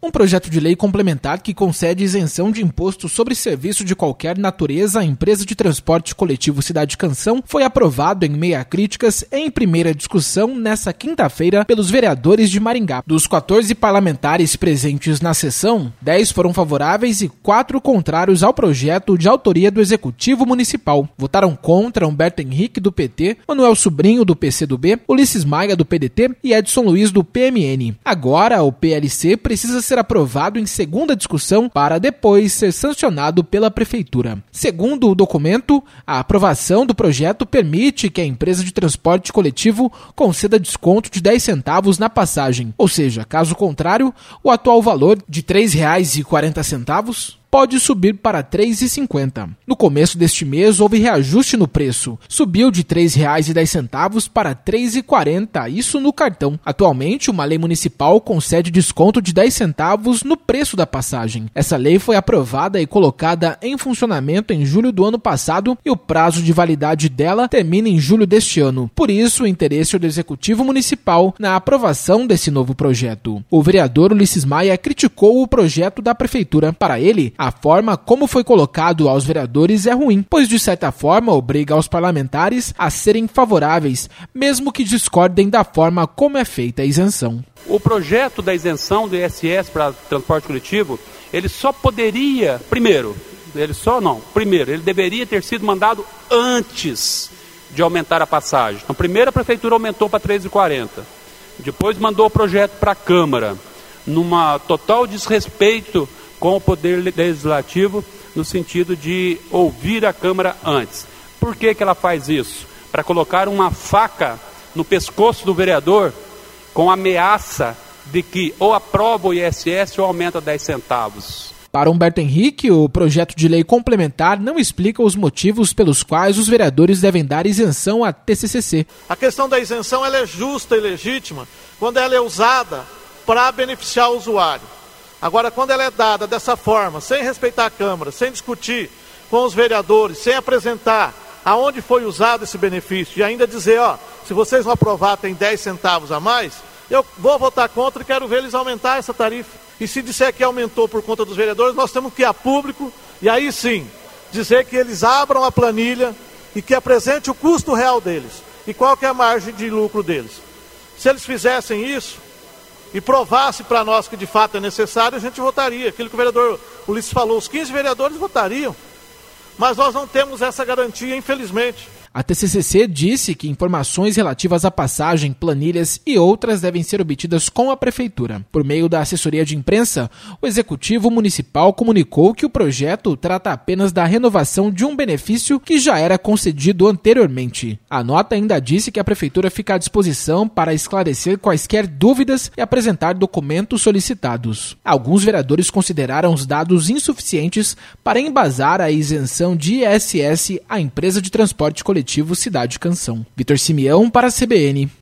Um projeto de lei complementar que concede isenção de imposto sobre serviço de qualquer natureza à empresa de transporte coletivo Cidade Canção foi aprovado em meio a críticas em primeira discussão nesta quinta-feira pelos vereadores de Maringá. Dos 14 parlamentares presentes na sessão, 10 foram favoráveis e 4 contrários ao projeto de autoria do Executivo Municipal. Votaram contra Humberto Henrique, do PT, Manuel Sobrinho, do PCdoB, Ulisses Maia, do PDT e Edson Luiz, do PMN. Agora, o PLC precisa ser aprovado em segunda discussão para depois ser sancionado pela Prefeitura. Segundo o documento, a aprovação do projeto permite que a empresa de transporte coletivo conceda desconto de 10 centavos na passagem, ou seja, caso contrário, o atual valor de R$ 3,40 pode subir para R$ 3,50. No começo deste mês, houve reajuste no preço. Subiu de R$ 3,10 para R$ 3,40, isso no cartão. Atualmente, uma lei municipal concede desconto de 10 centavos no preço da passagem. Essa lei foi aprovada e colocada em funcionamento em julho do ano passado e o prazo de validade dela termina em julho deste ano. Por isso, o interesse do Executivo Municipal na aprovação desse novo projeto. O vereador Ulisses Maia criticou o projeto da Prefeitura. Para ele, a forma como foi colocado aos vereadores é ruim, pois de certa forma obriga os parlamentares a serem favoráveis, mesmo que discordem da forma como é feita a isenção. O projeto da isenção do ISS para transporte coletivo, ele só poderia, primeiro, ele deveria ter sido mandado antes de aumentar a passagem. Então, primeiro a Prefeitura aumentou para R$ 3,40, depois mandou o projeto para a Câmara, numa total desrespeito com o Poder Legislativo, no sentido de ouvir a Câmara antes. Por que ela faz isso? Para colocar uma faca no pescoço do vereador com ameaça de que ou aprova o ISS ou aumenta 10 centavos. Para Humberto Henrique, o projeto de lei complementar não explica os motivos pelos quais os vereadores devem dar isenção à TCCC. A questão da isenção ela é justa e legítima quando ela é usada para beneficiar o usuário. Agora, quando ela é dada dessa forma, sem respeitar a Câmara, sem discutir com os vereadores, sem apresentar aonde foi usado esse benefício e ainda dizer, se vocês não aprovar tem 10 centavos a mais, eu vou votar contra e quero ver eles aumentar essa tarifa. E se disser que aumentou por conta dos vereadores, nós temos que ir a público e aí sim, dizer que eles abram a planilha e que apresente o custo real deles e qual que é a margem de lucro deles. Se eles fizessem isso, e provasse para nós que de fato é necessário, a gente votaria. Aquilo que o vereador Ulisses falou, os 15 vereadores votariam. Mas nós não temos essa garantia, infelizmente. A TCCC disse que informações relativas à passagem, planilhas e outras devem ser obtidas com a Prefeitura. Por meio da assessoria de imprensa, o Executivo Municipal comunicou que o projeto trata apenas da renovação de um benefício que já era concedido anteriormente. A nota ainda disse que a Prefeitura fica à disposição para esclarecer quaisquer dúvidas e apresentar documentos solicitados. Alguns vereadores consideraram os dados insuficientes para embasar a isenção de ISS à empresa de transporte coletivo Cidade Canção. Vitor Simeão para a CBN.